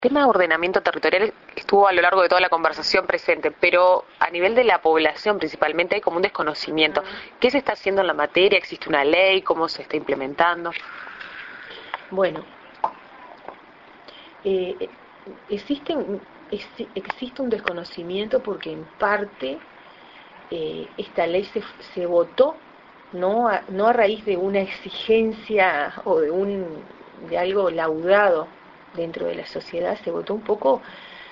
tema de ordenamiento territorial estuvo a lo largo de toda la conversación presente, pero a nivel de la población principalmente hay como un desconocimiento. ¿Qué se está haciendo en la materia? ¿Existe una ley? ¿Cómo se está implementando? Bueno, eh, existe, existe un desconocimiento porque en parte esta ley se votó no a raíz de una exigencia o de algo laudado dentro de la sociedad, se votó un poco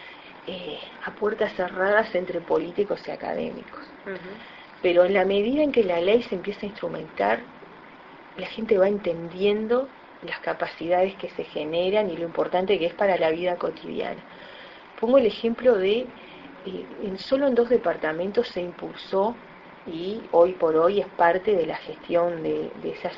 a puertas cerradas entre políticos y académicos. Pero en la medida en que la ley se empieza a instrumentar, la gente va entendiendo las capacidades que se generan y lo importante que es para la vida cotidiana. Pongo el ejemplo de, solo en 2 departamentos se impulsó y hoy por hoy es parte de la gestión de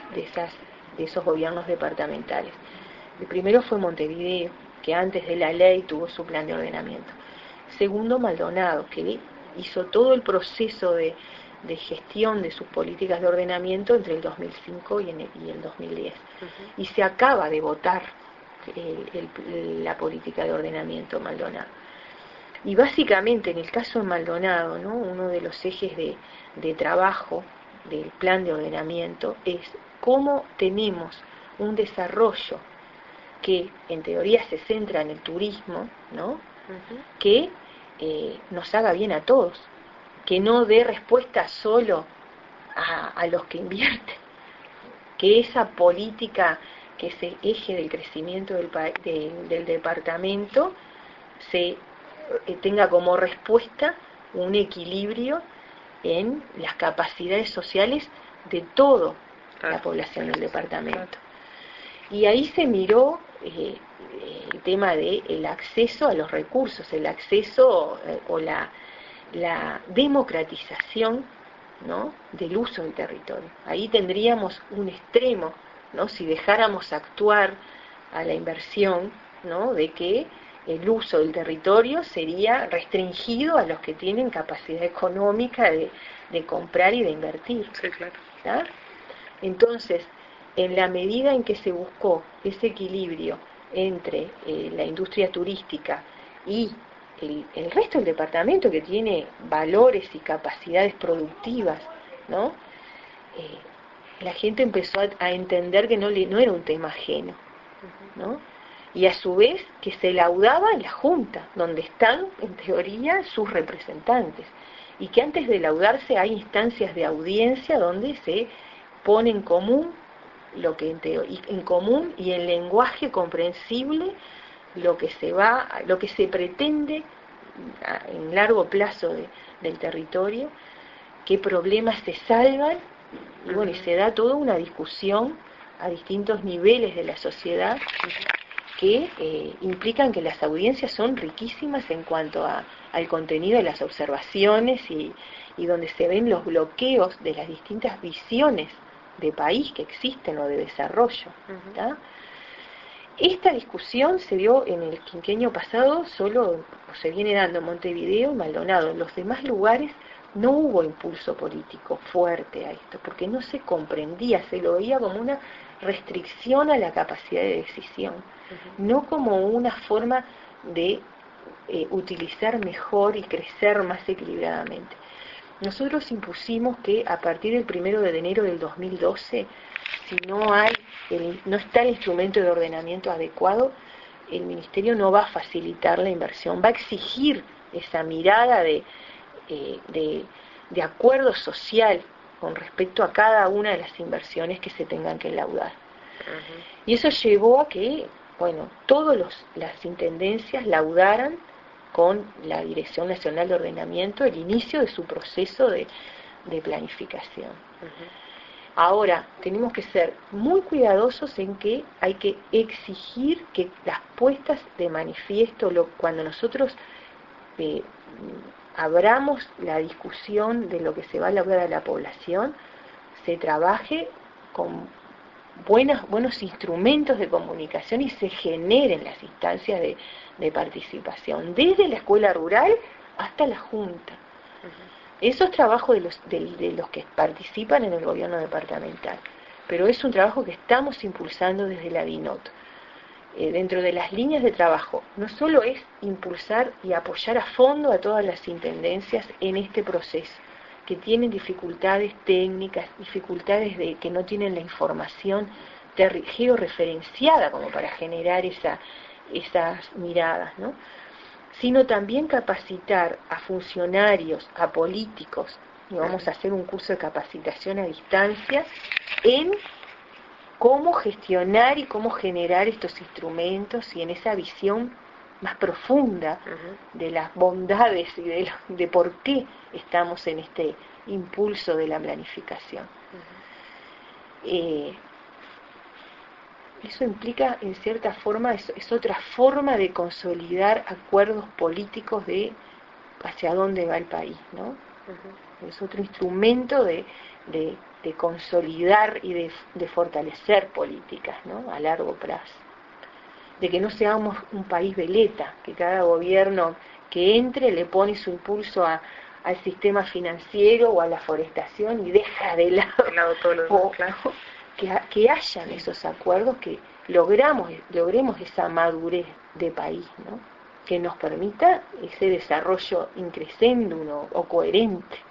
esos gobiernos departamentales. El primero fue Montevideo, que antes de la ley tuvo su plan de ordenamiento. Segundo, Maldonado, que hizo todo el proceso de gestión de sus políticas de ordenamiento entre el 2005 y el 2010. Y se acaba de votar la política de ordenamiento Maldonado. Y básicamente en el caso de Maldonado, ¿no?, uno de los ejes de trabajo del plan de ordenamiento es cómo tenemos un desarrollo que en teoría se centra en el turismo, ¿no?, que nos haga bien a todos, que no dé respuesta solo a los que invierten, que esa política, que ese eje del crecimiento del departamento se tenga como respuesta un equilibrio en las capacidades sociales de toda la población del departamento. Y ahí se miró el tema del acceso a los recursos, el acceso o la democratización, ¿no?, del uso del territorio. Ahí tendríamos un extremo, ¿no?, si dejáramos actuar a la inversión, ¿no?, de que el uso del territorio sería restringido a los que tienen capacidad económica de comprar y de invertir. Sí, claro. ¿Tá? Entonces, en la medida en que se buscó ese equilibrio entre la industria turística y el resto del departamento, que tiene valores y capacidades productivas, ¿no?, la gente empezó a entender que no era un tema ajeno, ¿no?, y a su vez que se laudaba en la Junta, donde están, en teoría, sus representantes, y que antes de laudarse hay instancias de audiencia donde se pone en común en común y en lenguaje comprensible lo que se pretende en largo plazo del territorio, qué problemas se salvan, y bueno, y se da toda una discusión a distintos niveles de la sociedad que implican que las audiencias son riquísimas en cuanto al contenido de las observaciones y donde se ven los bloqueos de las distintas visiones de país que existen o de desarrollo. ¿Tá? Esta discusión se dio en el quinquenio pasado, solo se viene dando en Montevideo y Maldonado. En los demás lugares no hubo impulso político fuerte a esto, porque no se comprendía, se lo veía como una restricción a la capacidad de decisión, no como una forma de utilizar mejor y crecer más equilibradamente. Nosotros impusimos que a partir del 1 de enero del 2012, si no está el instrumento de ordenamiento adecuado, el Ministerio no va a facilitar la inversión, va a exigir esa mirada de acuerdo social con respecto a cada una de las inversiones que se tengan que laudar. Y eso llevó a que, bueno, todas las intendencias laudaran con la Dirección Nacional de Ordenamiento el inicio de su proceso de planificación. Ahora, tenemos que ser muy cuidadosos en que hay que exigir que las puestas de manifiesto, cuando nosotros abramos la discusión de lo que se va a lograr a la población, se trabaje con buenos instrumentos de comunicación y se generen las instancias de participación, desde la escuela rural hasta la Junta. Eso es trabajo de los que participan en el gobierno departamental, pero es un trabajo que estamos impulsando desde la DINOT. dentro de las líneas de trabajo, no solo es impulsar y apoyar a fondo a todas las intendencias en este proceso, que tienen dificultades técnicas, dificultades de que no tienen la información georreferenciada como para generar esas miradas, ¿no? Sino también capacitar a funcionarios, a políticos, y vamos a hacer un curso de capacitación a distancia en cómo gestionar y cómo generar estos instrumentos y en esa visión más profunda de las bondades y de por qué estamos en este impulso de la planificación. Eso implica, en cierta forma, es otra forma de consolidar acuerdos políticos de hacia dónde va el país, ¿no? Es otro instrumento de consolidar y de fortalecer políticas, ¿no? A largo plazo. De que no seamos un país veleta, que cada gobierno que entre le pone su impulso al sistema financiero o a la forestación y deja de lado todo lo demás, claro. Que hayan esos acuerdos, que logremos esa madurez de país, ¿no? Que nos permita ese desarrollo increscendo o coherente.